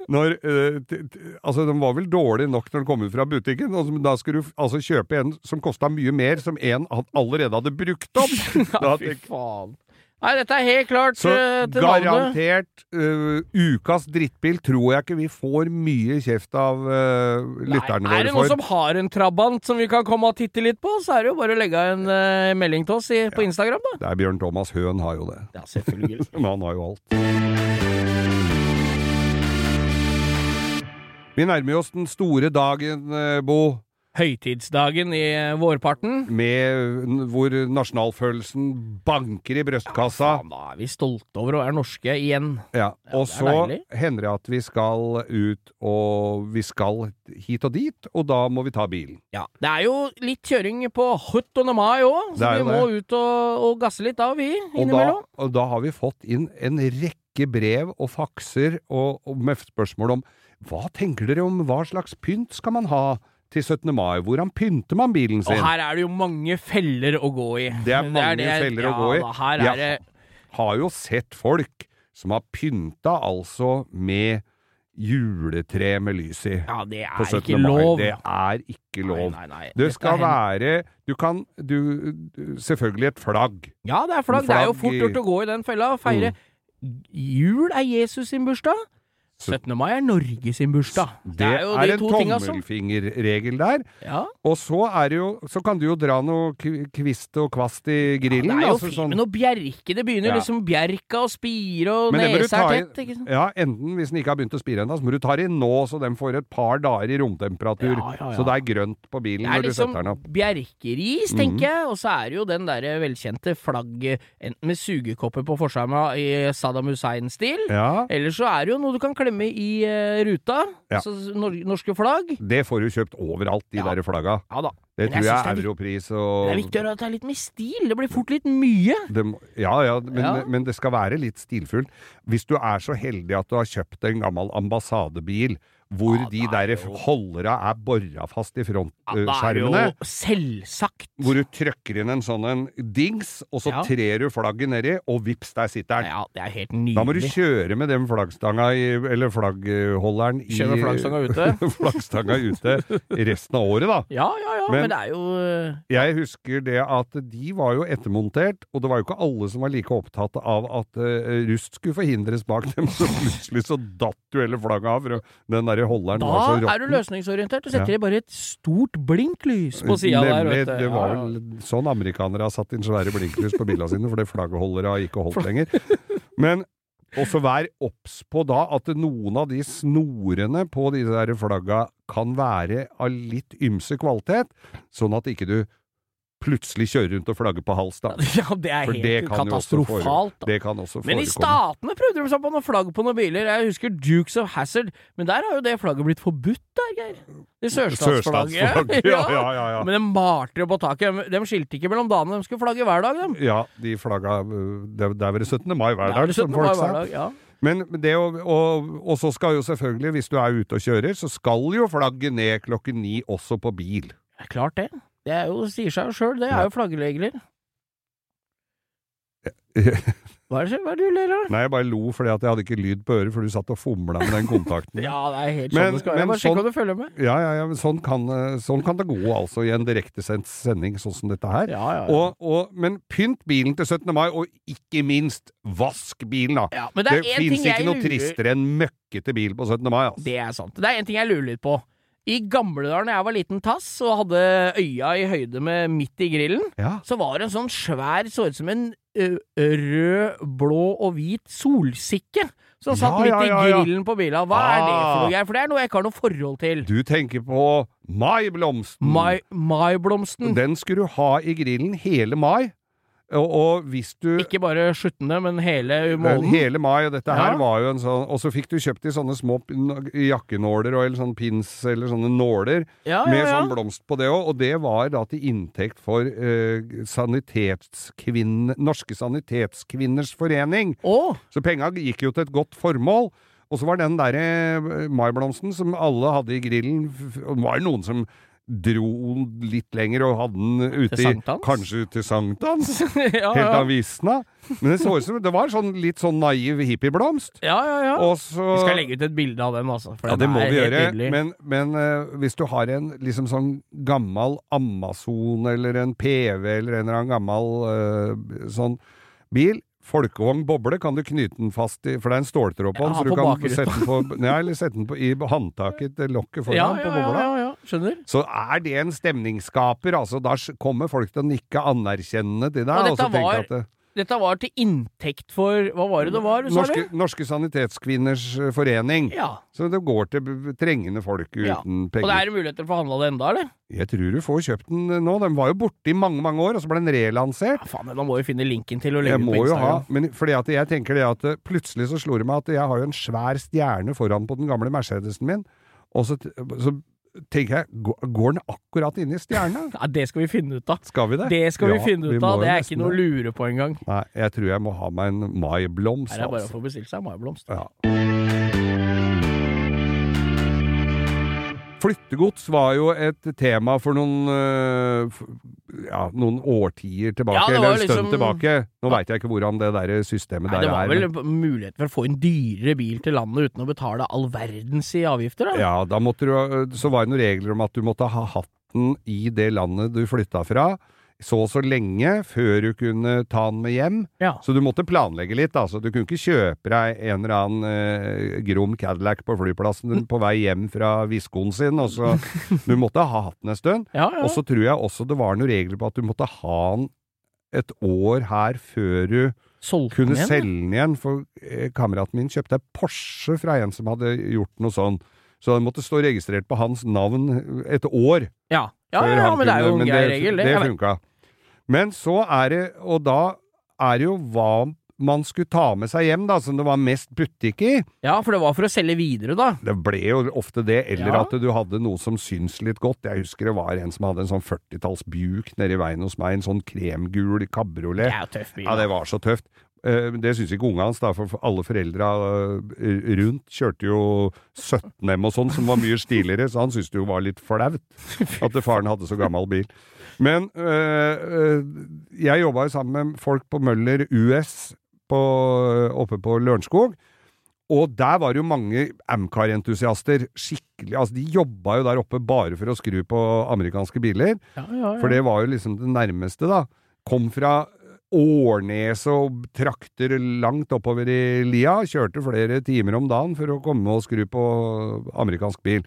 når, uh, t, t, altså den var vel dårlig nok når den kom ut fra butikken, og da skulle du altså kjøpe en som kostet mye mer, som en allerede hadde brukt opp. Ja, fy faen. Nei, dette er helt klart så uh, til garantert uh, ukas drittbil tror jeg ikke vi får mye kjeft av uh, lytterne Nei, våre for. Er det noen som har en Trabant som vi kan komme og titte litt på, så er det jo bare å legge en uh, melding til oss i, på Instagram da. Det er Bjørn Thomas Høen har jo det. Ja, selvfølgelig. Men han har jo alt. Vi nærmer oss den store dagen, Bo. Høytidsdagen i vårparten. Med hvor nasjonalfølelsen banker i brøstkassa. Ja, da er vi stolte over å være norske igjen. Ja, og ja, så hender det at vi skal ut, og vi skal hit og dit, og da må vi ta bilen. Ja, det er jo litt kjøring på åttende mai også, så vi må det. ut og, og gasse litt da, vi, innimellom. Og da, og da har vi fått inn en rekke brev og fakser og, og med spørsmål om hva tenker dere om hva slags pynt skal man ha til syttende mai, hvordan pynter man bilen sin? Og her er det jo mange feller å gå i. Det er mange det er det, feller ja, å gå i. Da, her er det... Jeg har jo sett folk som har pynta altså med juletre med lys i. Ja, det er ikke lov. Det er ikke lov. Nei, nei, nei. Det skal være, du kan, du, selvfølgelig et flagg. Ja, det er flagg. flagg. Det er jo fort gjort å gå i den fella og feire. Mm. Jul er Jesus sin bursdag. syttende mai er Norge sin bursdag. Det, det er, jo er de en tommelfingerregel der. Ja. Og så er det jo, så kan du jo dra noe kvist og kvast i grillen. Ja, det er jo altså, fint sånn. med noe bjerke. Det begynner ja. liksom bjerka og spire og nese er tett. Ikke sant? Ja, enten hvis den ikke har begynt å spire enda, så må du ta det inn nå, så den får et par dager i romtemperatur. Ja, ja, ja. Så det er grønt på bilen når du liksom setter den opp. Det er liksom bjerkeris, tenker jeg. Og så er det jo den der velkjente flagget, enten med sugekopper på forsama i Saddam Hussein-stil, ja. eller så er det jo noe du kan klemme i ruta, ja. så norske flagg. Det får du kjøpt overalt, de ja. der flagga. Ja da. Det tror jeg, jeg er europris og... Det er viktig at det er litt med stil, det blir fort litt mye. Det, ja, ja men, ja, men det skal være litt stilfullt. Hvis du er så heldig at du har kjøpt en gammel ambassadebil, hvor ja, de der jo... holdere er borra fast i frontskjermene. Ja, det er jo selvsagt. Hvor du trykker inn en sånn en dings, og så ja. trer du flagget nedi, og vips, der sitter den. Ja, det er helt nydelig. Da må du kjøre med den flaggstanga i, eller flaggholderen i... Kjøre med flaggstanga ute. flaggstanga ute resten av året, da. Ja, ja, ja, men, men det er jo... Jeg husker det at de var jo ettermontert, og det var jo ikke alle som var like opptatt av at uh, rust skulle forhindres bak dem, så plutselig så datt du hele flagget av, for den der holderen da var så råtten. Er du løsningsorientert, du setter ja. bare et stort blinklys på siden der. Nemlig, det var vel sånn amerikanere har satt inn svære blinklys på bilene sine, for det flaggholdere har ikke holdt lenger. Men også vær obs på da at noen av de snorene på de der flagga kan være av litt ymse kvalitet, sånn at ikke du plutselig kjører rundt og flagger på hals da. Ja, det er for helt det katastrofalt. Det kan også forekomme. Men i statene prøvde de seg på noen flagg på noen biler. Jeg husker Dukes of Hazzard, men der har jo det flagget blitt forbudt der, Geir. Det sørstatsflagget. Sørstatsflagget, ja, ja, ja, ja. Men de malte jo på taket. De skilte ikke mellom dagene, de skulle flagge hver dag, dem. Ja, de flagga, det var det syttende mai hver dag, som folk sa. Ja. Men det å, og, og så skal jo selvfølgelig, hvis du er ute og kjører, så skal jo flagget ned klokken ni også på bil. Det er klart det. Det er jo, sier seg jo selv, det er jo flaggeregler. Hva er det, hva er det du ler av? Nei, jeg bare lo fordi at jeg hadde ikke lyd på øret, for du satt og fomlet med den kontakten. Ja, det er helt sånn det skal. Jeg bare sjekker om du følger med. Ja, ja, ja, men sånn kan, sånn kan det gå altså i en direktesendt sending sånn som dette her. Ja, ja, ja. Og, og, men pynt bilen til syttende mai, og ikke minst vask bilen da. Ja, men det er det en finnes ting ikke jeg noe tristere enn møkkete bil på syttende mai. Altså. Det er sant. Det er en ting jeg lurer litt på. I gamle dager når jeg var liten tass og hadde øya i høyde med midt i grillen, ja. så var det en sånn svær, så ut som en ø, rød, blå og hvit solsikke som satt ja, midt ja, ja, i ja. grillen på bilen. Hva ah. er det for noe, Geir? For det er noe jeg ikke har noe forhold til. Du tenker på maiblomsten. Mai, maiblomsten. Den skulle du ha i grillen hele mai. Og, og hvis du... Ikke bare sluttende, men hele måneden. Hele mai, og dette her ja. var jo en sånn... Og så fikk du kjøpt i sånne små jakkenåler, eller sånne pins, eller sånne nåler, ja, ja, med ja. sånn blomst på det også. Og det var da til inntekt for uh, sanitetskvinne, Norske Sanitetskvinners Forening. Oh. Så penga gikk jo til et godt formål. Og så var den der uh, maiblomsten som alle hadde i grillen, og det var noen som dro litt lenger og hadde den ute i, kanskje ut til Sankthans, ja, helt ja. av visna. Men det så ut som, det var sånn, litt sånn naiv hippieblomst. Ja, ja, ja. Og så, vi skal legge ut et bilde av den, altså. For ja, det må vi gjøre. Nydelig. Men, men uh, hvis du har en liksom sånn gammel Amazon, eller en P V, eller en eller annen gammel uh, sånn bil, folkevogn boble, kan du knyte den fast i, for det er en ståltråd på den, ja, så du på kan sette den på, ja, eller sette den på, i håndtaket til lokket foran ja, på ja, bobla. Ja, ja, ja, skjønner. Så er det en stemningsskaper, altså da kommer folk til å nikke anerkjennende til deg, og, og så tenke var... at det, Dette var til inntekt for, hva var det det var, sa Norske, du? Norske Sanitetskvinners Forening. Ja. Så det går til trengende folk uten ja. penger. Og det er muligheter for å handle det enda, eller? Jeg tror du får kjøpt den nå. Den var jo borte i mange, mange år, og så ble den relansert. Ja, faen, da må vi finne linken til å legge jeg ut på må Instagram. Jo ha, men fordi at jeg tenker det at plutselig så slår det meg at jeg har jo en svær stjerne foran på den gamle Mercedesen min, og så, så tenker jeg, går den akkurat inn i stjerna? Ja, det skal vi finne ut av. Skal vi det? Det skal ja, vi finne ut av, det er ikke noe å lure på engang. Nei, jeg tror jeg må ha meg en maiblomst. Her er bare å få bestilt seg maiblomst. Ja. Flyttegods var jo et tema for noen, ja, noen årtier tilbake, ja, eller en liksom... stund tilbake. Nå vet jeg ikke hvordan det der systemet Nei, der er. Det var vel er. Mulighet for å få en dyrere bil til landet uten å betale all verdens i avgifter, da? Ja, da måtte du, så var det noen regler om at du måtte ha hatt den i det landet du flytta fra, så og så lenge før du kunne ta den med hjem. Ja. Så du måtte planlegge litt, altså. Du kunne ikke kjøpe deg en eller annen eh, grom Cadillac på flyplassen på vei hjem fra Wisconsin, og så du måtte ha hatt den en stund. Ja, ja. Og så tror jeg også det var noen regler på at du måtte ha den et år her før du Solgt kunne den igjen, selge den igjen, for eh, kameraten min kjøpte en Porsche fra en som hadde gjort noe sånn. Så den måtte stå registrert på hans navn et år. Ja, ja, ja, ja men det er jo en grei regel. Det, det funka. Men så er det, og da er det jo hva man skulle ta med seg hjem da, som det var mest butikk i. Ja, for det var for å selge videre da. Det ble jo ofte det, eller ja. at du hadde noe som syns litt godt. Jeg husker det var en som hadde en sånn førtitalls Buick nede i veien hos meg, en sånn kremgul kabriolet. Det er jo tøff bil. Ja, det var så tøft. Det synes ikke unge hans da, for alle foreldre rundt kjørte jo sytten M og sånn, som var mye stiligere, så han synes det jo var litt flaut at faren hadde så gammel bil. Men øh, jeg jobbet jo sammen med folk på Møller U S på, oppe på Lørenskog, og der var jo mange Amcar-entusiaster skikkelig, altså de jobbet jo der oppe bare for å skru på amerikanske biler, ja, ja, ja. For det var jo liksom det nærmeste da, kom fra Årnes og trakter langt oppover i lia, kjørte flere timer om dagen for å komme og skru på amerikansk bil.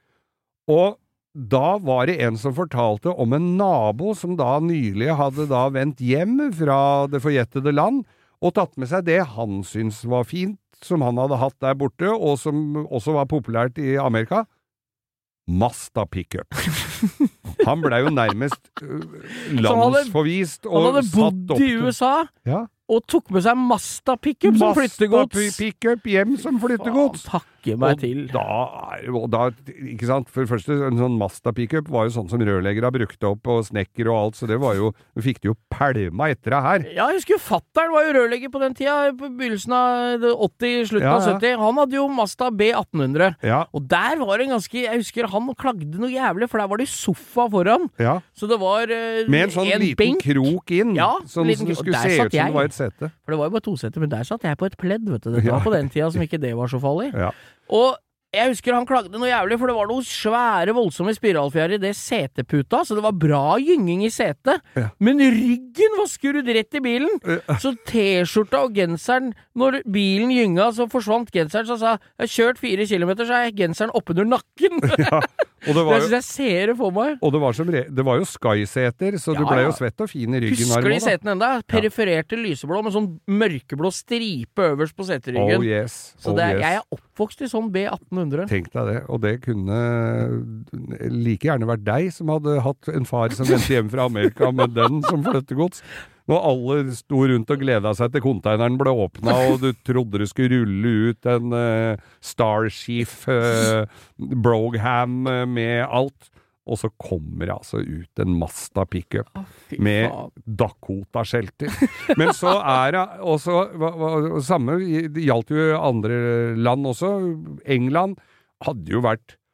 Og da var det en som fortalte om en nabo som da nylig hadde da vendt hjem fra det forjettede land, og tatt med seg det han syntes var fint, som han hadde hatt der borte, og som også var populært i Amerika. Mazda pickup. Han ble jo nærmest uh, landsforvist. Han hadde, han hadde bodd i U S A, ja. Og tok med seg Mazda pickup som flyttegods. Mazda pickup hjem som flyttegods. Takke meg og til. Da, og da, ikke sant, for det første, en sånn Mazda pickup var jo sånn som rørleggere brukte opp, og snekker og alt, så det var jo, du fikk det jo pælma etter det her. Ja, jeg husker jo fatteren var jo rørlegger på den tida, på begynnelsen av åtti, slutten ja, av sytti. Han hadde jo Mazda B atten hundre. Ja. Og der var det ganske, jeg husker han klagde noe jævlig, for der var det sofa foran. Ja. Så det var uh, med en sånn en liten benk. Krok inn, ja, sånn som det skulle se ut som det var et sete. For det var jo bare to seter, men der satt jeg på et pledd, vet du. Det var ja. På den tida som ikke det var så farlig. Ja. Og jeg husker han klagde noe jævlig, for det var noe svære, voldsomme spiralfjær i det seteputa, så det var bra gynging i setet. Ja. Men ryggen var skrudd rett i bilen. Ja. Så t-skjorta og genseren, når bilen gynga, så forsvant genseren, så sa jeg har kjørt fire kilometer, så er genseren oppunder nakken. Ja. Og det, var det synes jeg ser det for meg. Og det var, som re det var jo Sky-seter, så ja, du ble jo svett og fin i ryggen. Husker de setene enda? Perifererte lyseblå med sånn mørkeblå stripe øverst på seteryggen. Oh yes. Så oh, det, yes. jeg er oppvokst i sånn B atten hundre. Tenk deg det, og det kunne like gjerne vært deg som hadde hatt en far som vendte hjem fra Amerika med den som flyttegods. Når alle sto rundt og gledet seg til konteineren ble åpnet, og du trodde det skulle rulle ut en uh, Starchief uh, Brougham uh, med alt, og så kommer det altså ut en Mazda pickup oh, med Dakota-skjelter. Men så er det også, hva, hva, samme, det gjaldt jo andre land også, England hadde jo vært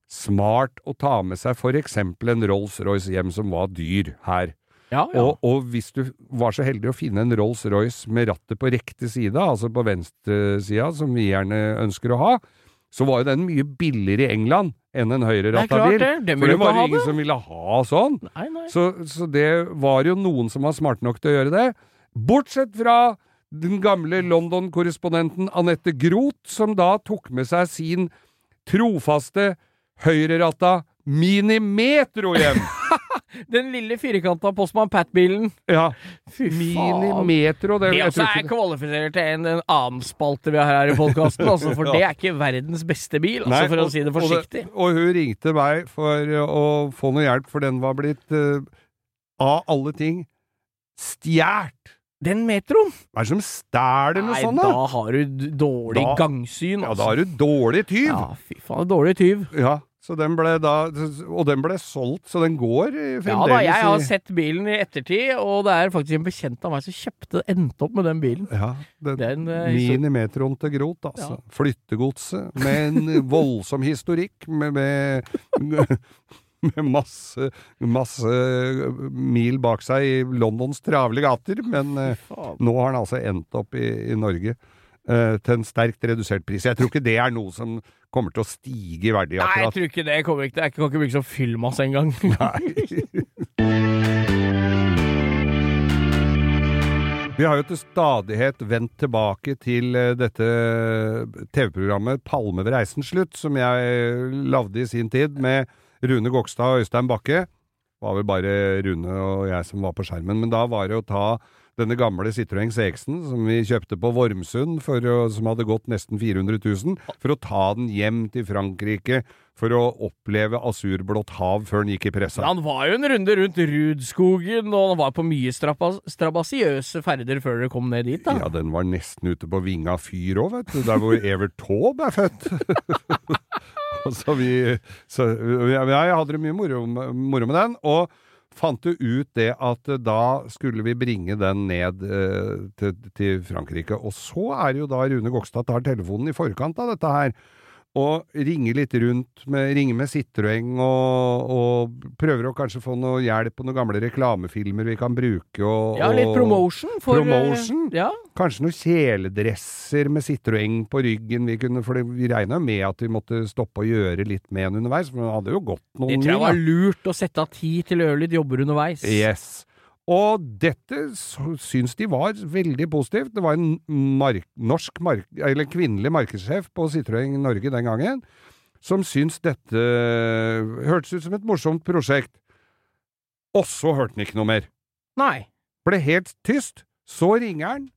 smart å ta med seg for eksempel en Rolls-Royce hjem som var dyr her. Ja, ja. Og, og hvis du var så heldig å finne en Rolls-Royce med rattet på rekte side, altså på venstre sida, som vi gjerne ønsker å ha, så var jo den mye billigere i England enn en høyre-ratta bil. Det. Det for det var jo ingen som ville ha sånn. Nei, nei. Så, så det var jo noen som var smart nok til å gjøre det. Bortsett fra den gamle London-korrespondenten Annette Groth, som da tok med seg sin trofaste høyre-ratta Mini-Metro hjem. Den lille firkanta Postman Pat-bilen. Ja. Fy faen. Mini-Metro. Det, det også er kvalifisert til en, en annen spalte vi har her i podcasten, altså, for ja. Det er ikke verdens beste bil, altså, Nei, for og, å si det forsiktig. Og, det, og hun ringte meg for å få noe hjelp, for den var blitt, uh, av alle ting, stjert. Den metroen? Hva er det som stjæler noe sånt da? Nei, da har du dårlig da, gangsyn. Altså. Ja, da har du dårlig tyv. Ja, fy faen, dårlig tyv. Ja. Så den ble da, og den ble solgt, så den går fremdeles. Ja da, jeg har sett bilen i ettertid, og det er faktisk en bekjent av meg som kjøpte, endte opp med den bilen. Ja, den, den Mini-Metroen til Groth, altså. Ja. Flyttegodset, med en voldsom historikk, med, med, med masse, masse mil bak seg i Londons travle gater, men nå har den altså endt opp i, i Norge. Uh, til en sterkt redusert pris. Jeg tror ikke det er noe som kommer til å stige i verdi akkurat. Nei, jeg tror ikke det kommer ikke. Jeg kan ikke bruke som fyllmasse en gang. Nei. Vi har jo til stadighet vendt tilbake til uh, dette T V-programmet Palme ved reisens slutt, som jeg lavde i sin tid med Rune Gokstad og Øystein Bakke. Det var vel bare Rune og jeg som var på skjermen, men da var det å ta denne gamle Citroën C X-en som vi kjøpte på Vormsund, for å, som hadde gått nesten fire hundre tusen, for å ta den hjem til Frankrike, for å oppleve asurblått hav før den gikk i pressa. Han var jo en runde rundt Rudskogen, og han var på mye strabasiøse ferder før det kom ned dit, da. Ja, den var nesten ute på Vinga fyr også, vet du, der hvor Evert Taube er født. så vi, så, ja, jeg hadde det mye moro, moro med den, og fant du ut det at da skulle vi bringe den ned eh, til, til Frankrike. Og så er det jo da Rune Gokstad tar telefonen i forkant av dette her, og ringer litt rundt, med, ringer med Citroën, og, og prøver å kanskje få noe hjelp på noen gamle reklamefilmer vi kan bruke. Og, ja, litt promotion. For, promotion. Ja. Kanskje noen kjeledresser med Citroën på ryggen vi kunne, for vi regnet med at vi måtte stoppe og gjøre litt med den underveis, for det hadde jo gått noen mil. Det tror jeg var lurt å sette av tid til å gjøre litt jobber underveis. Yes. Og dette syns de var veldig positivt. Det var en mark, norsk mark, eller kvinnelig markedssjef på Citroën Norge den gangen, som syns dette hørtes ut som et morsomt prosjekt. Og så hørte han ikke noe mer. Nei. Ble helt tyst. Så ringer han.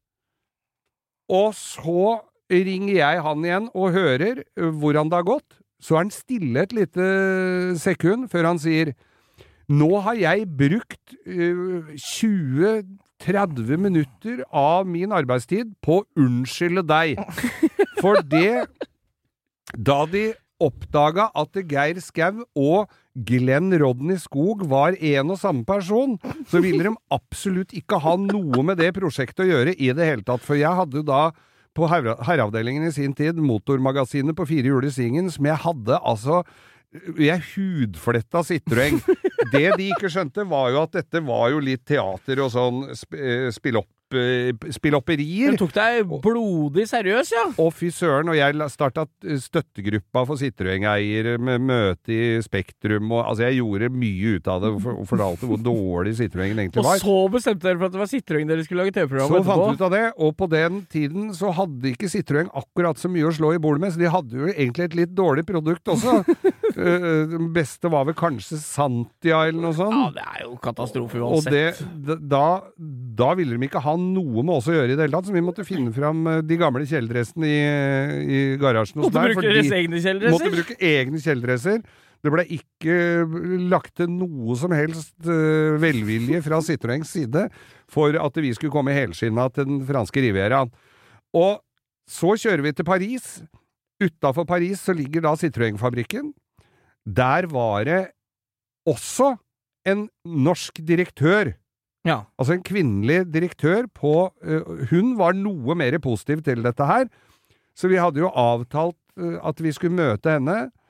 Og så ringer jeg han igjen og hører hvordan det har gått. Så er han stille et lite sekund før han sier: nå har jeg brukt uh, tjue til tretti minutter av min arbeidstid på å unnskylde deg. For det, da de oppdaga at Geir Skau og Glenn Rodney Skog var en og samme person, så ville de absolutt ikke ha noe med det prosjektet å gjøre i det hele tatt. For jeg hadde jo da på herreavdelingen i sin tid motormagasinet på fire hjul i svingen, som jeg hadde altså jeg hudfletta Citroën. Det de ikke skjønte var jo at dette var jo litt teater og sånn sp spillopp spillopperier. Du tok deg blodig seriøs, ja. Og fy søren, og jeg startet støttegruppa for Citroën-eiere med møte i Spektrum, og altså jeg gjorde mye ut av det, og fortalte hvor dårlig Citroën egentlig var. Og så bestemte dere for at det var Citroën dere skulle lage T V-program etterpå. Så fant vi ut av det, og på den tiden så hadde ikke Citroën akkurat så mye å slå i bordet med, så de hadde jo egentlig et litt dårlig produkt også. uh, det beste var vel kanskje Santia eller noe sånt. Ja, det er jo katastrofe uansett. Og det, da, da ville de ikke ha noe med oss å gjøre i det hele tatt, så vi måtte finne fram de gamle kjeledressene i, i garasjen hos der. Måtte bruke deres egne kjeledresser? Måtte bruke egne kjeledresser. Det ble ikke lagt til noe som helst uh, velvilje fra Citroëns side for at vi skulle komme helskinna til den franske Rivieraen. Og så kjører vi til Paris. Utenfor Paris så ligger da Citroën-fabrikken. Der var det også en norsk direktør. Ja. Altså en kvinnelig direktør på, uh, hun var noe mer positiv til dette her, så vi hadde jo avtalt uh, at vi skulle møte henne.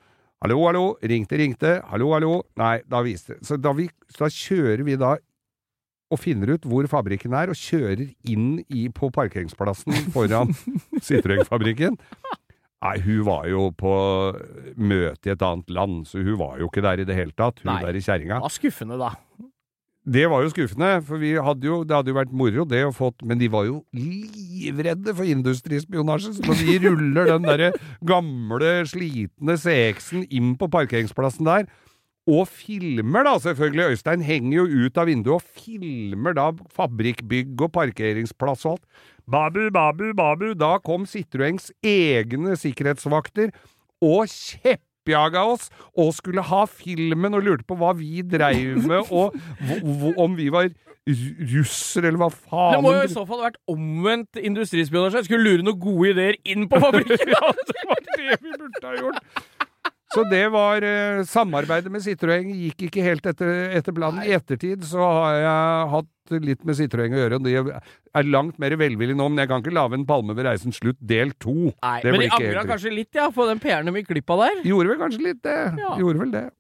Hallo, hallo, ringte, ringte, hallo, hallo. Nei, da viste det. Så da, vi, så da kjører vi da og finner ut hvor fabrikken er, og kjører inn i, på parkeringsplassen foran Citroën-fabrikken. Nei, hun var jo på møte i et annet land, så hun var jo ikke der i det hele tatt. Hun Nei, der i kjerringa. det var skuffende da. Det var jo skuffende, for vi hadde jo, det hadde jo vært moro det å fått, men de var jo livredde for industrispionasje, så når vi ruller den der gamle, slitne C X-en inn på parkeringsplassen der, og filmer da, selvfølgelig, Øystein henger jo ut av vinduet og filmer da fabrikkbygg og parkeringsplass og alt. Babu, babu, babu, da kom Citroëns egne sikkerhetsvakter og kjeppjaga oss, og skulle ha filmen og lurte på hva vi dreiv med, og om vi var russer, eller hva faen. Det må jo i så fall ha vært omvendt industrispionasje. Skulle lure noen gode ideer inn på fabrikken. Ja, det var det vi burde ha gjort. Så det var eh, samarbeidet med Citroën gikk ikke helt etter, etter planen. I ettertid så har jeg hatt litt med Citroën å gjøre, og det er langt mer velvillig nå, men jeg kan ikke lave en Palme ved reisen slutt del to. Nei, det men de ikke angrer kanskje litt, ja, på den P R-en vi klippa der. Gjorde vel kanskje litt det. Ja. Gjorde vel det.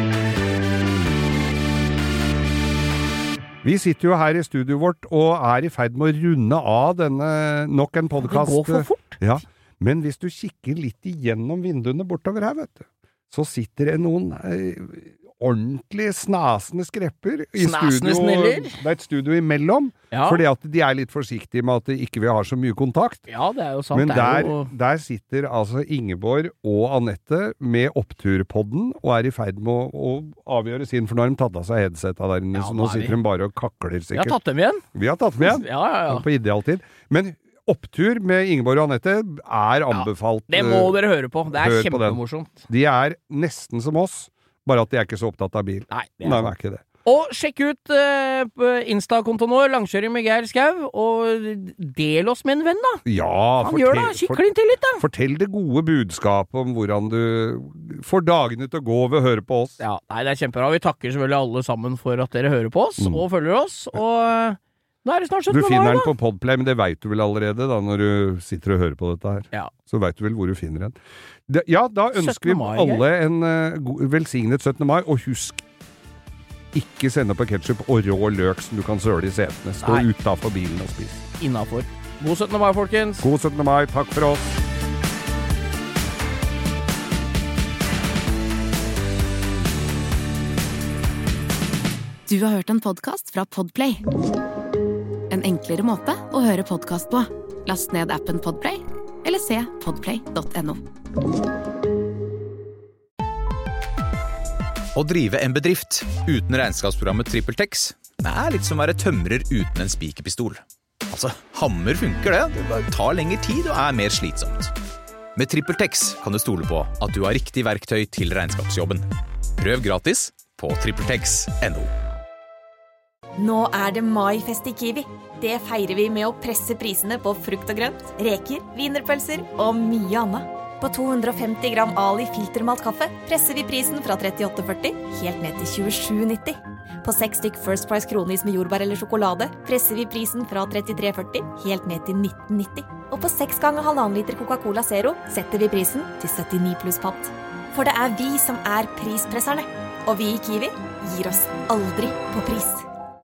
Vi sitter jo her i studioet vårt og er i ferd med å runde av denne nok en podcast. Det går for fort. Ja, men hvis du kikker litt igjennom vinduene bortover her, vet du, så sitter det noen eh, ordentlig snasende skrepper i Snasende studio. sneller. Det er et studio imellom, Ja. fordi at de er litt forsiktige med at de ikke vil ha så mye kontakt. Ja, det er jo sant. Men det er der, jo... der sitter altså Ingeborg og Annette med oppturpodden og er i ferd med å, å avgjøre sin, for nå har de tatt av seg headsetta der inne, Ja, så nå nå er vi- sitter de bare og kakler Vi sikkert. har tatt dem igjen. Vi har tatt med igjen. Ja, ja, ja. På idealtid. Men opptur med Ingeborg og Annette er anbefalt. Det må dere høre på. Det er Hør på den. kjempemorsomt. De er nesten som oss, bare at de er ikke så opptatt av bil. Nei, det er Nei, sant. de er ikke det. Og sjekk ut uh, på Insta-kontoen vår, Langkjøring med Geir Skau, og del oss med en venn, da. Ja, Han gjør det, for- kikk inn til litt, da. fortell det gode budskapet om hvordan du får dagene til å gå ved å høre på oss. Ja, nei, det er kjempebra. Vi takker selvfølgelig alle sammen for at dere hører på oss, Mm. og følger oss, og uh, nå er det snart Du syttende finner mai, den da. på Podplay, men det vet du vel allerede da, når du sitter og hører på dette her. Ja. Så vet du vel hvor du finner den. Det, ja, da ønsker vi syttende mai, alle en uh, god, velsignet syttende mai, og husk, ikke sende på ketchup og rå løk som du kan søle i setene. Stå Nei. utenfor bilen og spis. Innenfor. God syttende mai, folkens. God syttende mai, takk for oss. Du har hørt en podcast fra Podplay. En enklere måte å høre podcast på. Last ned appen Podplay, eller se podplay punktum no. Å drive en bedrift uten regnskapsprogrammet TrippelTex er litt som å være tømrer uten en spikerpistol. Altså, hammer funker det, det bare tar lengre tid og er mer slitsomt. Med TrippelTex kan du stole på at du har riktig verktøy til regnskapsjobben. Prøv gratis på trippeltex punktum no. Nå er det maifest i Kiwi. Det feirer vi med å presse prisene på frukt og grønt, reker, wienerpølser og mye annet. På to hundre og femti gram Ali filtermalt kaffe presser vi prisen fra trettiåtte førti helt ned til tjuesju nitti. På seks stykk First Price kronis med jordbær eller sjokolade presser vi prisen fra trettitre førti helt ned til nitten nitti. Og på seks ganger halvannen liter Coca-Cola Zero setter vi prisen til syttini pluss pant. For det er vi som er prispresserne. Og vi i Kiwi gir oss aldri på pris.